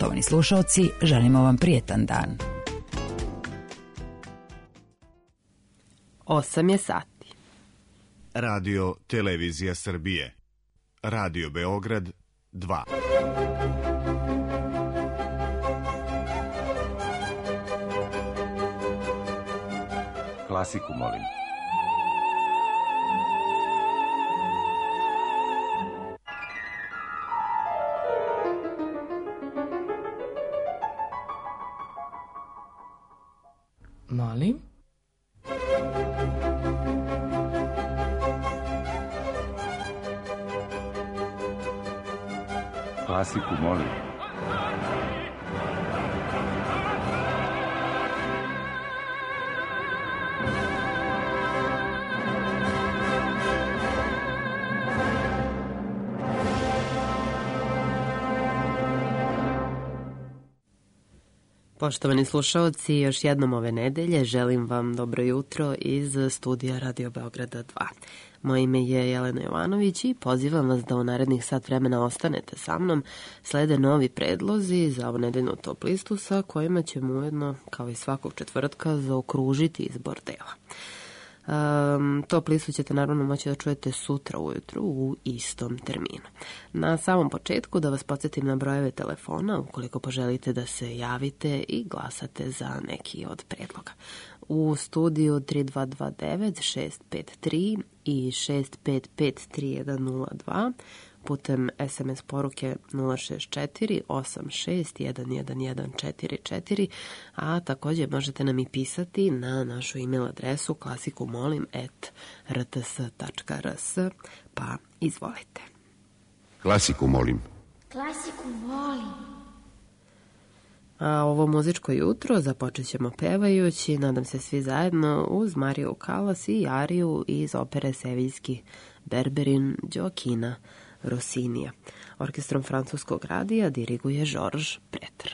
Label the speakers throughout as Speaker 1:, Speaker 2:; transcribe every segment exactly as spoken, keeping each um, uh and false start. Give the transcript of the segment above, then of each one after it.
Speaker 1: Poštovani slušalci, želimo vam prijetan dan.
Speaker 2: Osam je sati.
Speaker 3: Radio Televizija Srbije. Radio Beograd dva.
Speaker 4: Klasiku, molim.
Speaker 2: Molim?
Speaker 4: Klasiku, molim.
Speaker 2: Poštovani slušalci, još jednom ove nedelje želim vam dobro jutro iz studija Radio Beograda dva. Moje ime je Jelena Jovanović i pozivam vas da u narednih sat vremena ostanete sa mnom. Slede novi predlozi za ovu nedeljnu top listu sa kojima ćemo ujedno, kao i svakog četvrtka, zaokružiti izbor dela. Um, top listu ćete naravno moći da čujete sutra ujutru u istom terminu. Na samom početku da vas podsjetim na brojeve telefona ukoliko poželite da se javite i glasate za neki od predloga. U studiju tri dva dva devet šest pet tri i šest pet pet tri jedan nula dva, putem es em es poruke nula šest četiri osam šest jedan jedan jedan četiri četiri, a također možete nam i pisati na našu e-mail adresu klasikumolim at r t s tačka r s, pa izvolite.
Speaker 4: Klasiku, molim.
Speaker 5: Klasiku, molim.
Speaker 2: A ovo muzičko jutro započet ćemo pevajući, nadam se svi zajedno, uz Mariju Kalas i ariju iz opere Seviljski Berberin Gioachina Rossinija. Orkestrom francuskog radija diriguje Georges Pretre.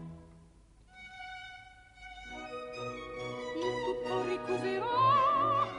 Speaker 5: Ricuserò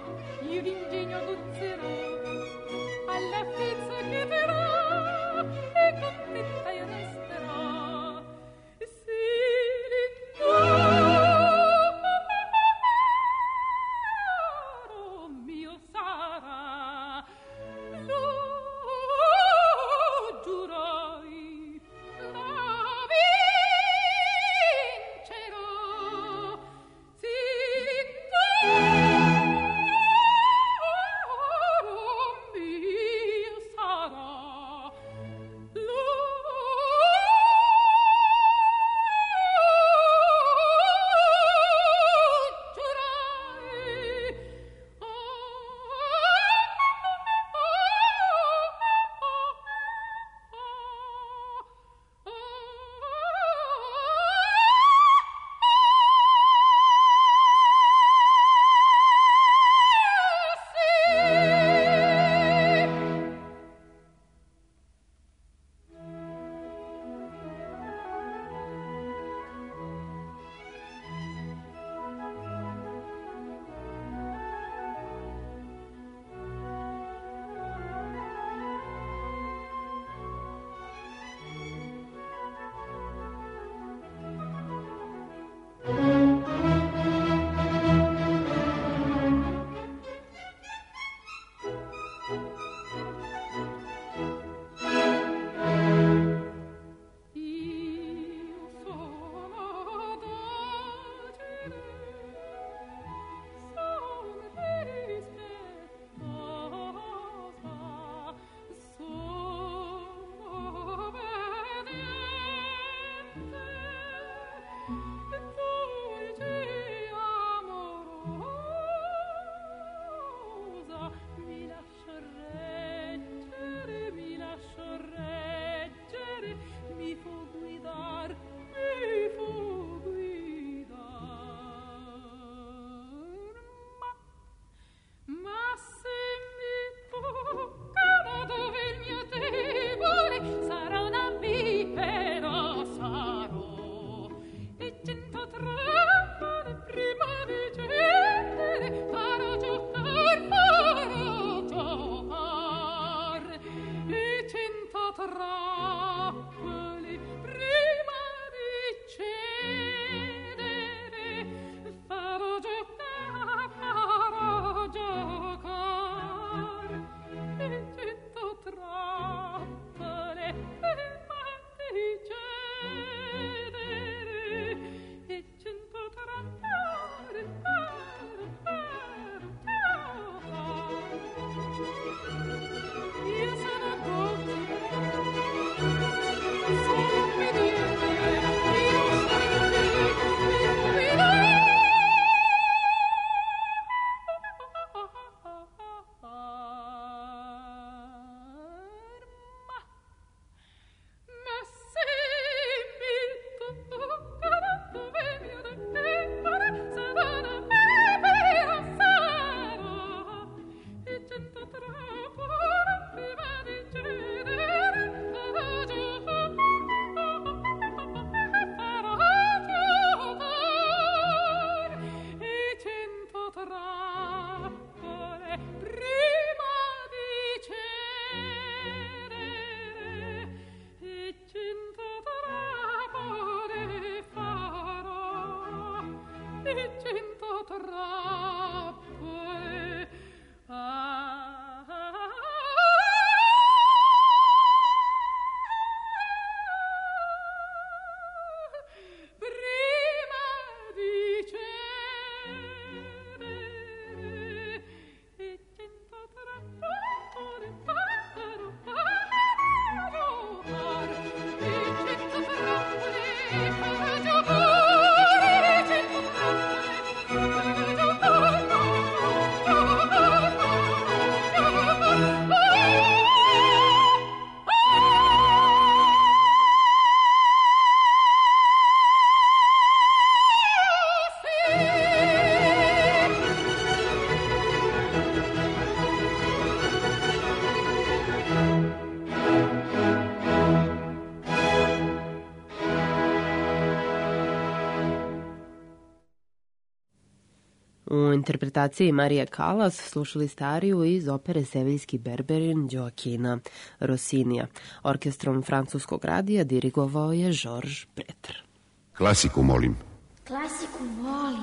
Speaker 2: U interpretaciji Marije Kalas slušali stariju iz opere Seviljski Berberin Joakina Rossinija. Orkestrom francuskog radija dirigovao je Georges Breter.
Speaker 4: Klasiku molim.
Speaker 5: Klasiku volim.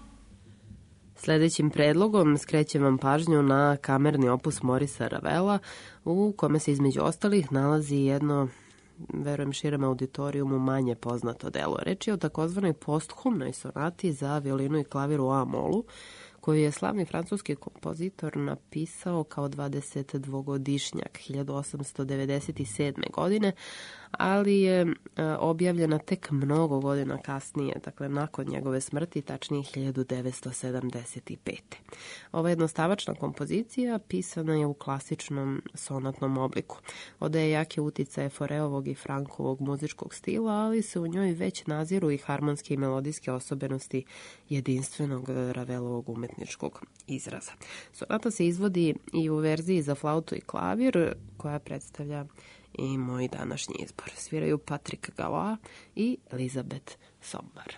Speaker 2: Sljedećim predlogom skrećem vam pažnju na kamerni opus Morisa Ravela, u kome se između ostalih nalazi jedno, verujem širem auditorijumu, manje poznato delo. Reč je o takozvanoj posthumnoj sonati za violinu i klavir u A-molu, koju je slavni francuski kompozitor napisao kao dvadesetdvogodišnjak hiljadu osamsto devedeset sedme. godine, ali je objavljena tek mnogo godina kasnije, dakle nakon njegove smrti, tačnije hiljadu devetsto sedamdeset pete. Ova jednostavačna kompozicija pisana je u klasičnom sonatnom obliku. Odaje jake uticaje Foreovog i Frankovog muzičkog stila, ali se u njoj već naziru i harmonske i melodijske osobenosti jedinstvenog Ravelovog umetničkog izraza. Sonata se izvodi i u verziji za flautu i klavir, koja predstavlja i moj današnji izbor. Sviraju Patrick Galois i Elizabeth Sombar.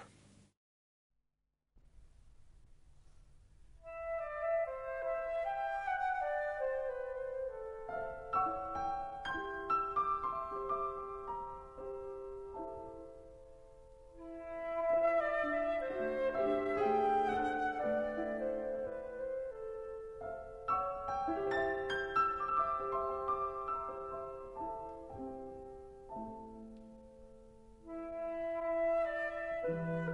Speaker 6: Thank you.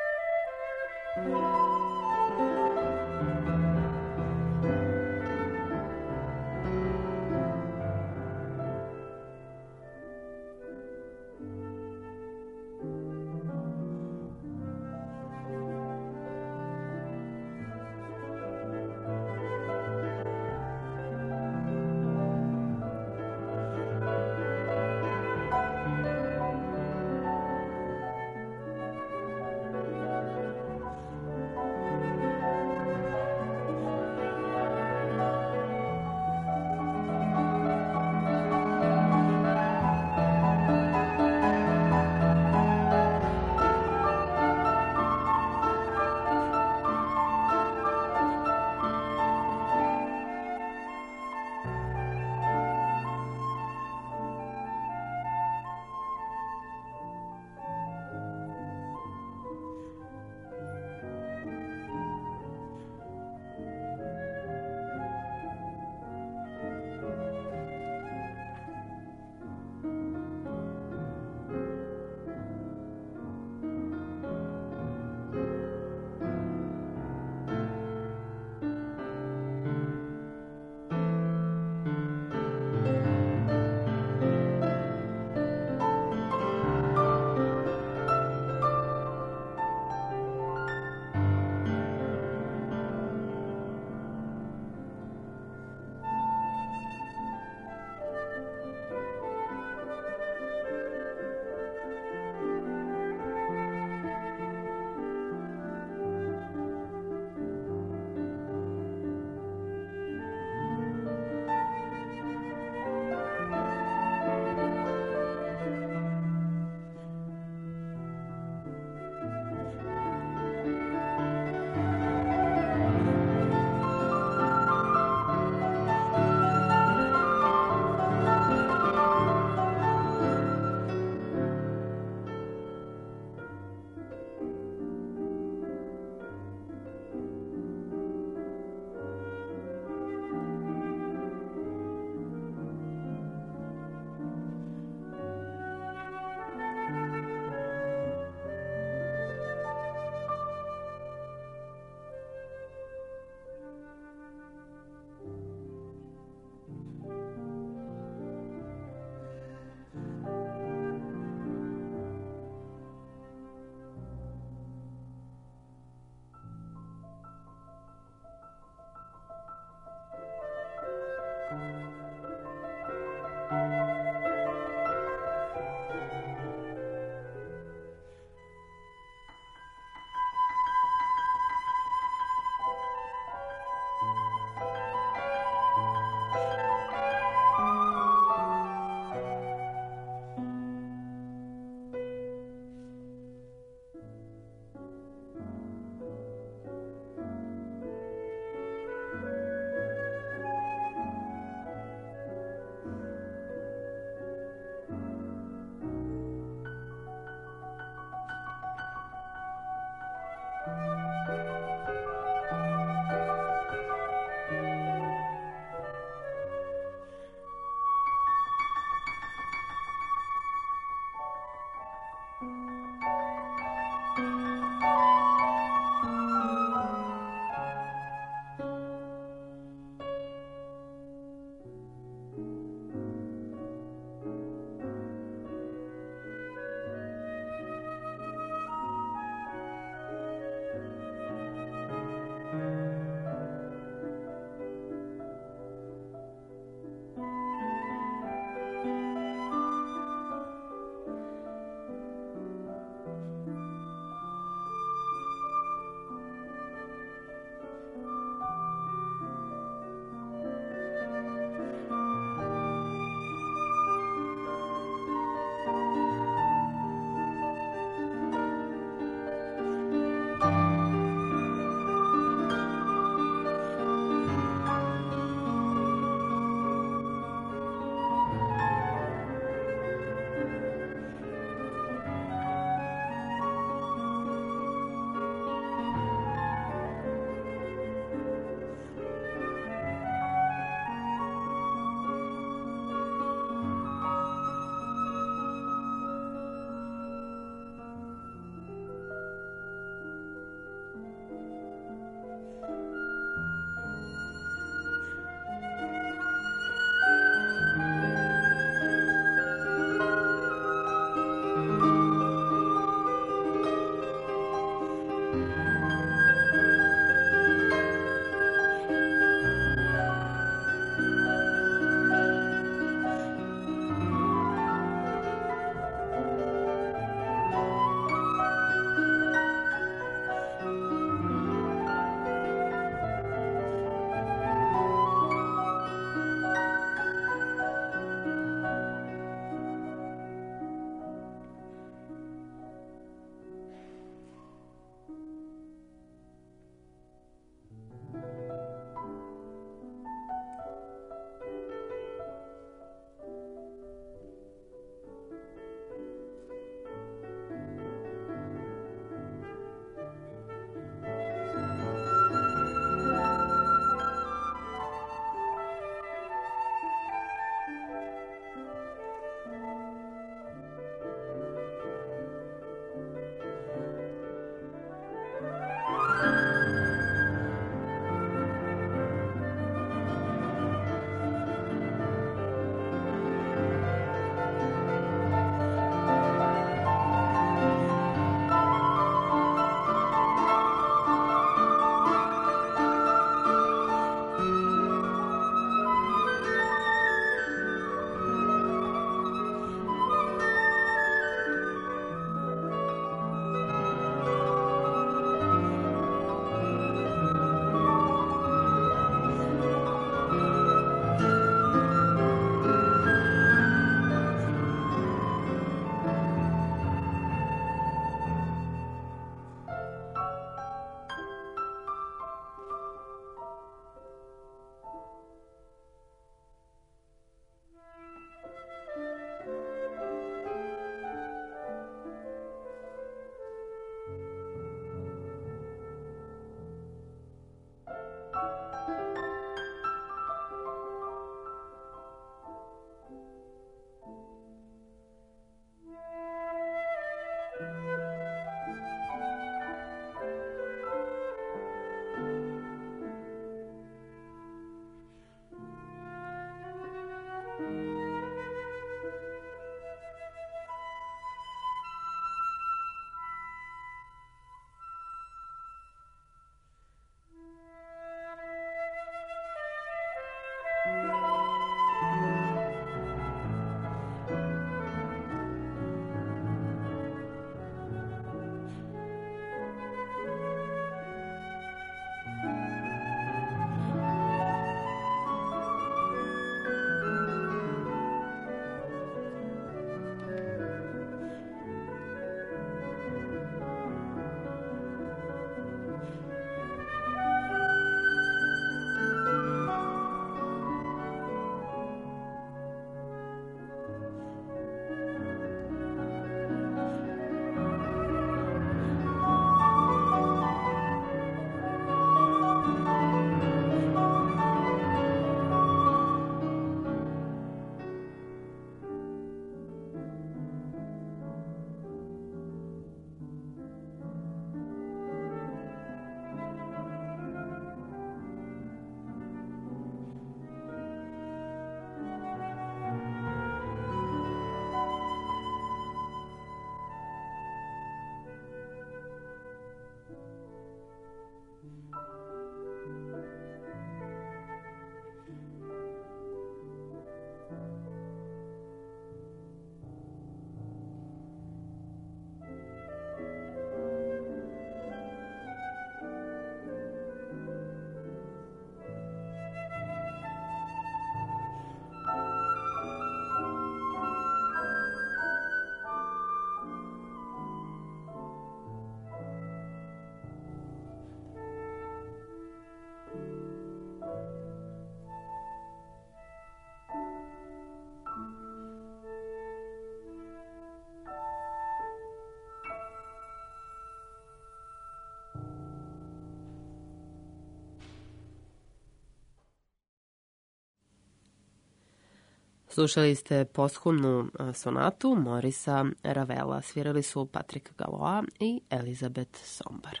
Speaker 2: Slušali ste posthumnu sonatu Morisa Ravela. Svirali su Patrick Galois i Elizabeth Sombar.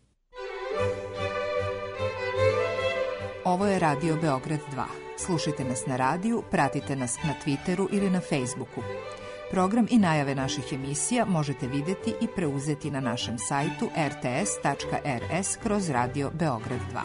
Speaker 6: Ovo je Radio Beograd dva. Slušajte nas na radiju, pratite nas na Twitteru ili na Facebooku. Program i najave naših emisija možete vidjeti i preuzeti na našem sajtu r t s tačka r s kroz Radio Beograd dva.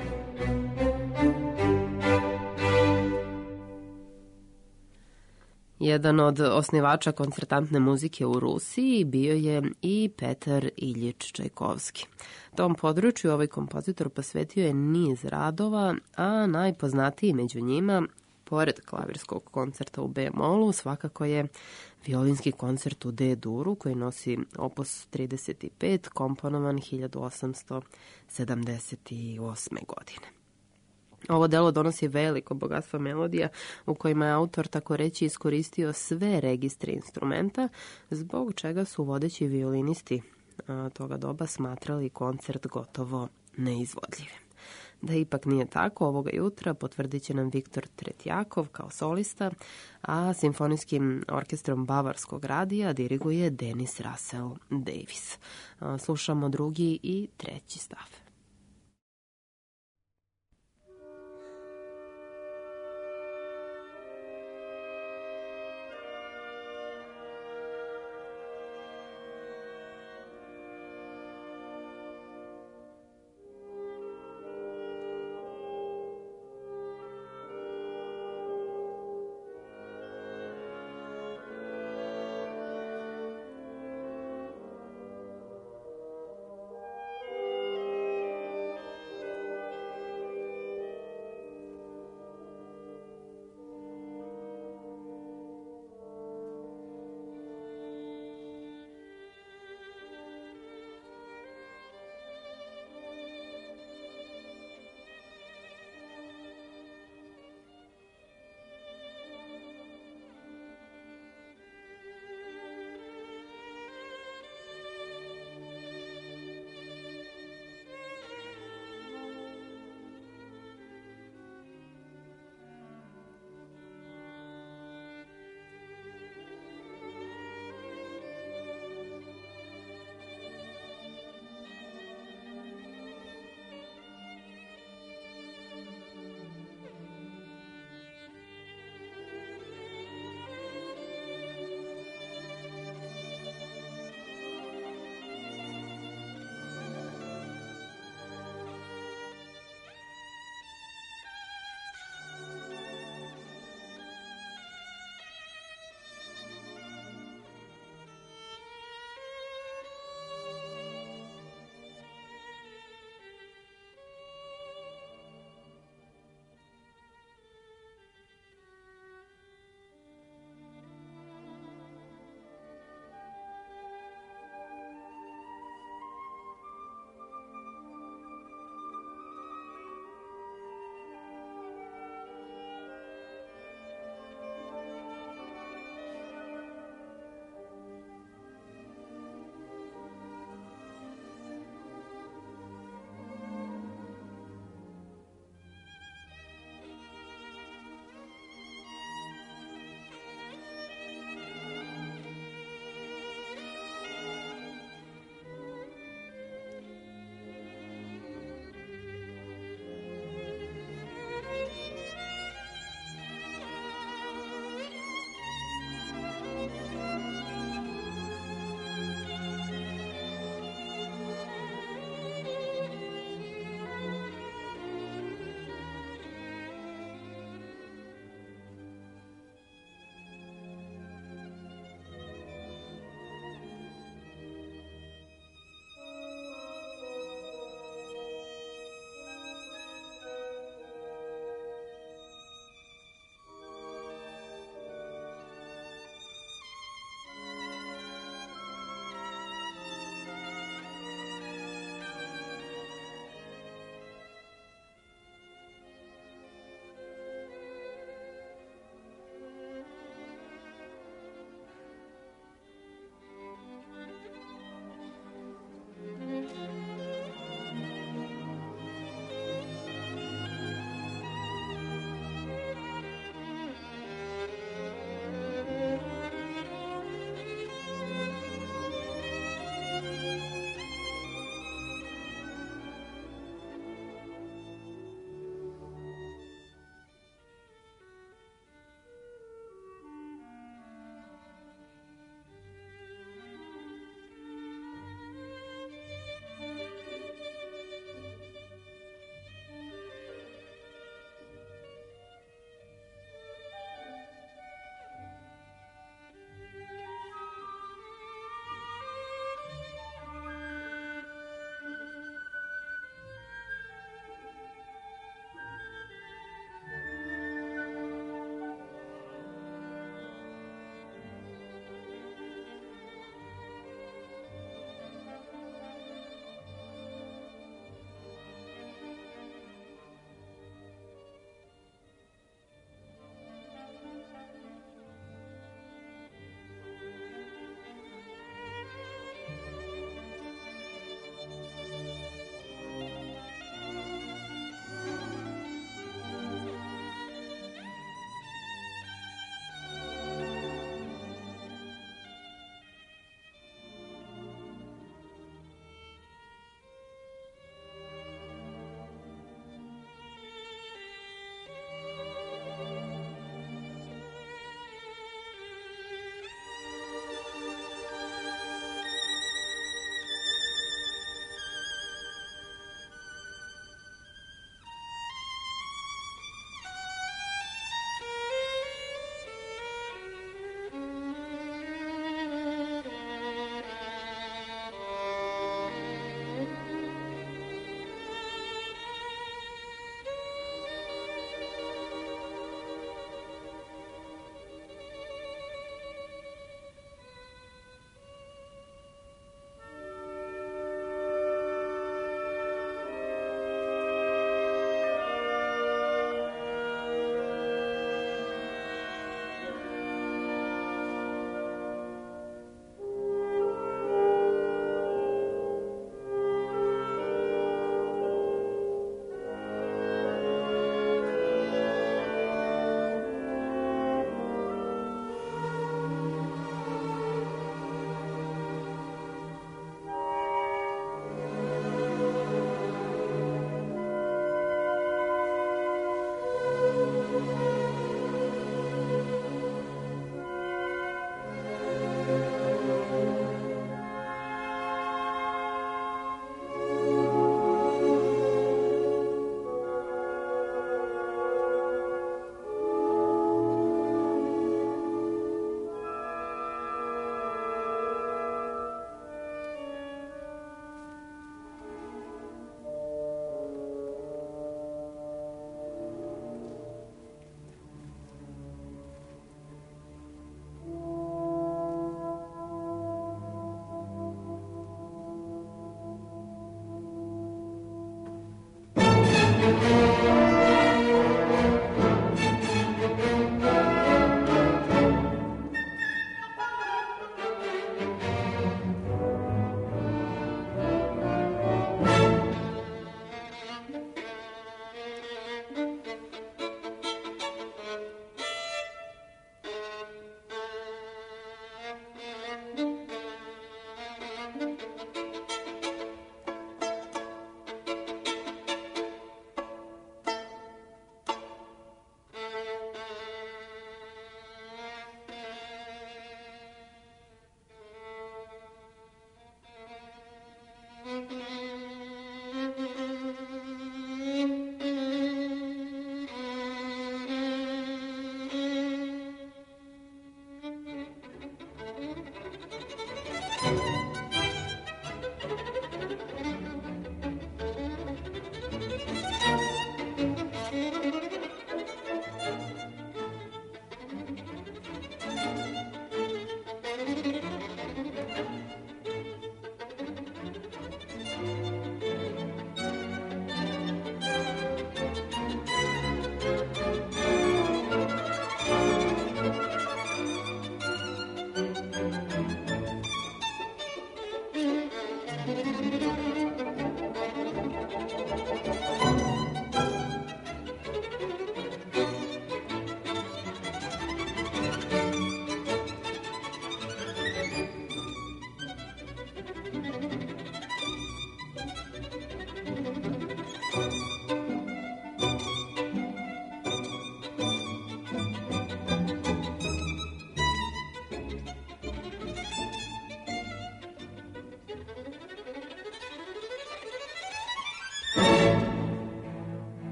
Speaker 2: Jedan od osnivača koncertantne muzike u Rusiji bio je i Petar Iljič Čajkovski. Tom području ovaj kompozitor posvetio je niz radova, a najpoznatiji među njima, pored klavirskog koncerta u B-molu, svakako je violinski koncert u D-duru koji nosi opus trideset pet, komponovan hiljadu osamsto sedamdeset osme. godine. Ovo delo donosi veliko bogatstvo melodija u kojima je autor tako reći iskoristio sve registre instrumenta, zbog čega su vodeći violinisti toga doba smatrali koncert gotovo neizvodljivim. Da ipak nije tako, ovoga jutra potvrdit će nam Viktor Tretjakov kao solista, a simfonijskim orkestrom Bavarskog radija diriguje Denis Russell Davis. Slušamo drugi i treći stav.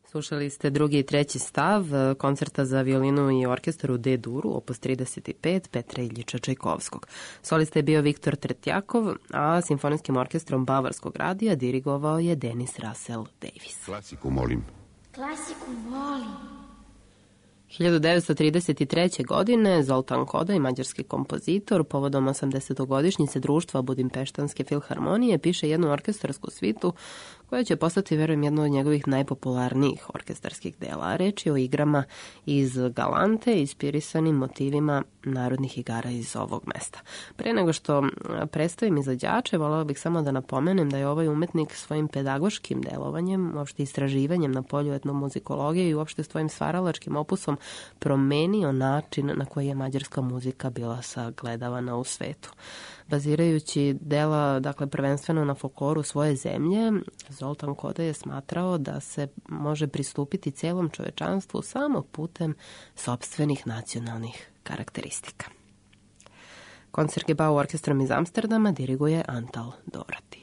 Speaker 2: Slušali ste drugi i treći stav koncerta za violinu i orkestar u D-duru, opus trideset pet, Petra Iljiča Čajkovskog. Solista je bio Viktor Tretjakov, a simfonijskim orkestrom Bavarskog radija dirigovao je Denis Russell Davis.
Speaker 4: Klasiku molim.
Speaker 5: Klasiku volim.
Speaker 2: hiljadu devetsto trideset treće. godine Zoltan Kodaj, mađarski kompozitor, povodom osamdesetogodišnjice društva Budimpeštanske filharmonije, piše jednu orkestarsku svitu koja će postati, verujem, jedno od njegovih najpopularnijih orkestarskih dela. Reč je o igrama iz Galante, inspirisanim motivima narodnih igara iz ovog mesta. Pre nego što predstavim izvođače, volela bih samo da napomenem da je ovaj umetnik svojim pedagoškim delovanjem, uopšte istraživanjem na polju etnomuzikologije i uopšte svojim stvaralačkim opusom promenio način na koji je mađarska muzika bila sagledavana u svetu. Bazirajući dela, dakle, prvenstveno na folkloru svoje zemlje, Zoltan Kodaj je smatrao da se može pristupiti celom čovečanstvu samo putem sopstvenih nacionalnih karakteristika. Concertgebouw orkestrom iz Amsterdama diriguje Antal Dorati.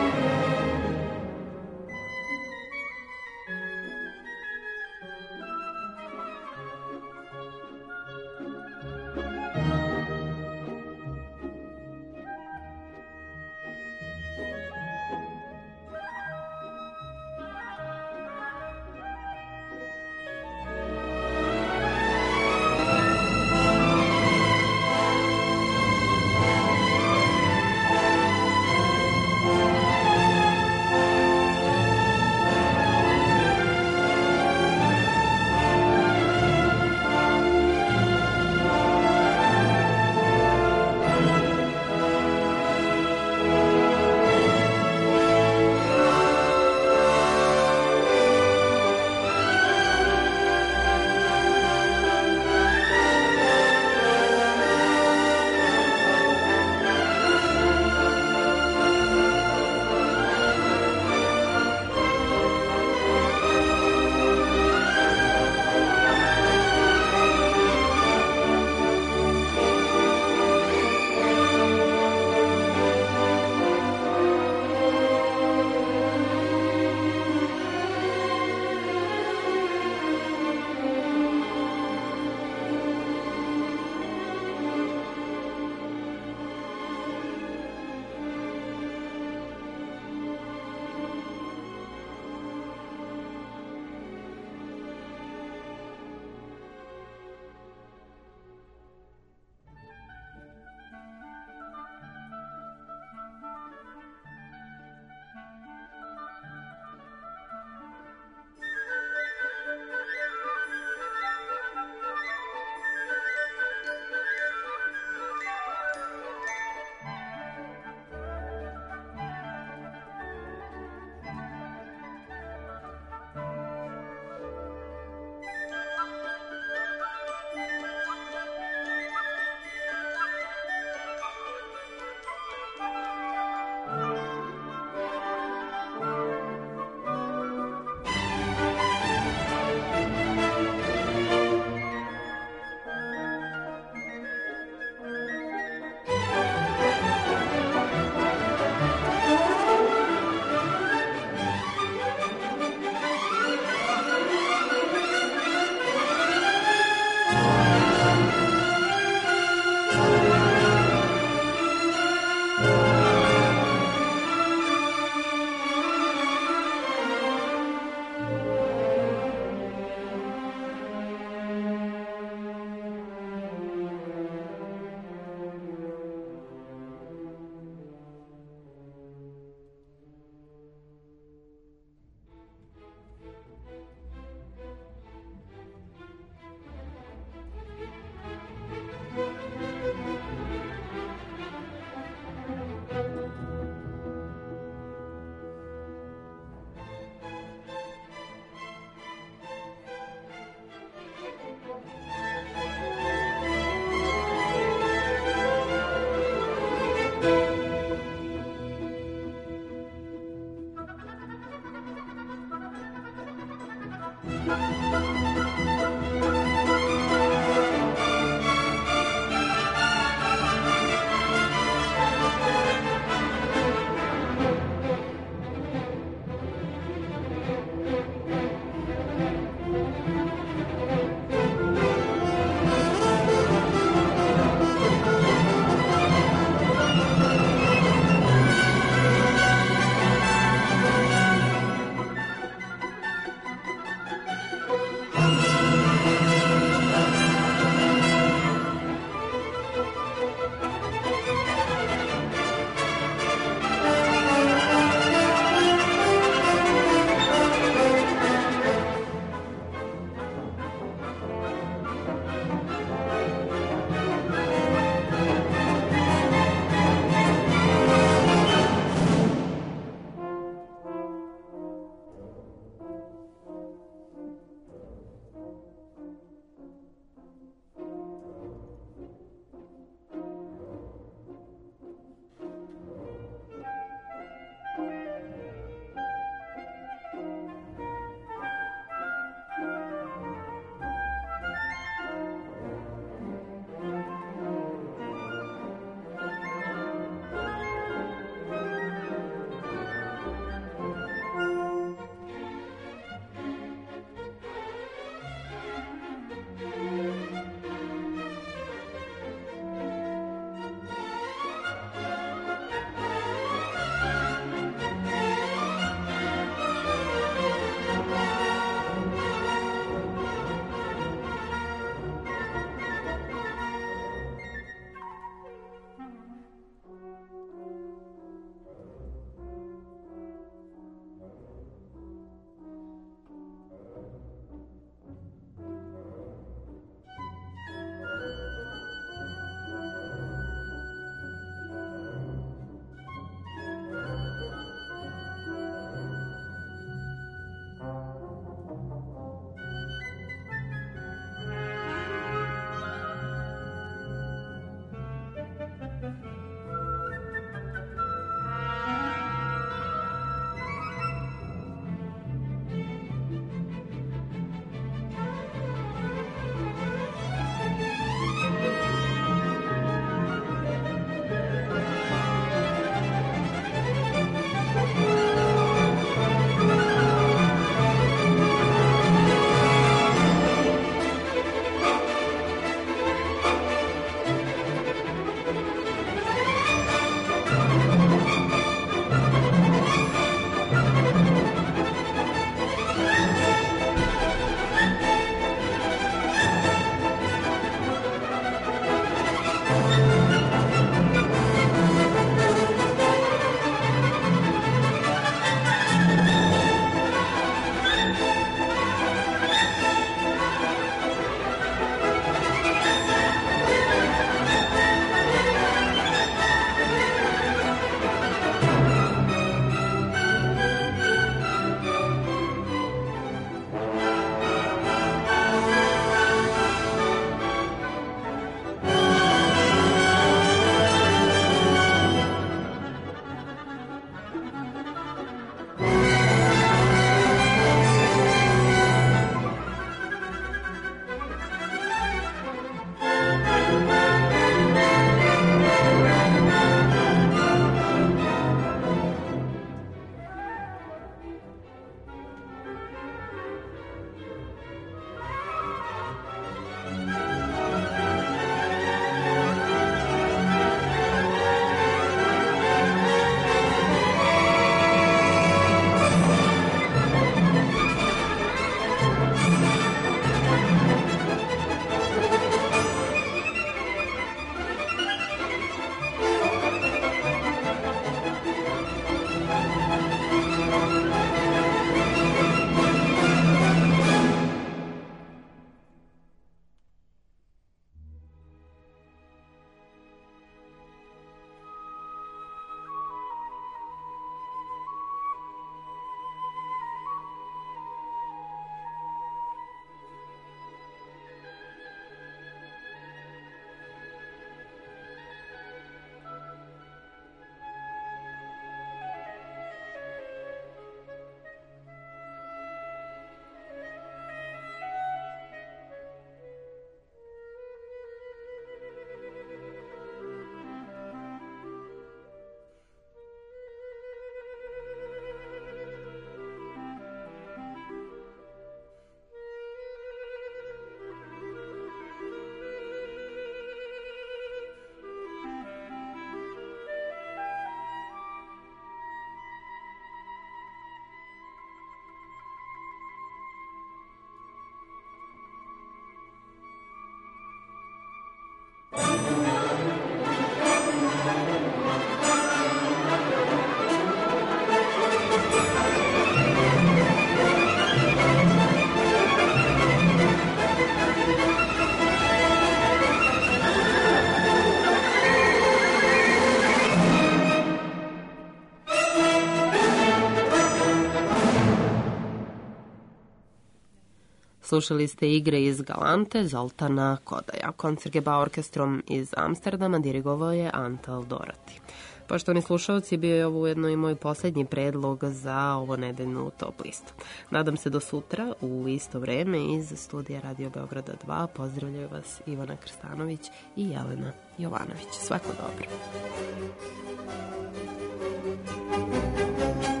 Speaker 2: Slušali ste igre iz Galante Zoltana Kodaja. Koncertgebouw orkestrom iz Amsterdama dirigovao je Antal Dorati. Poštovani slušalci, bio je ovo ujedno i moj posljednji predlog za ovo nedeljnu top listu. Nadam se do sutra u isto vreme iz studija Radio Beograda dva. Pozdravljaju vas Ivana Krstanović i Jelena Jovanović. Svako dobro.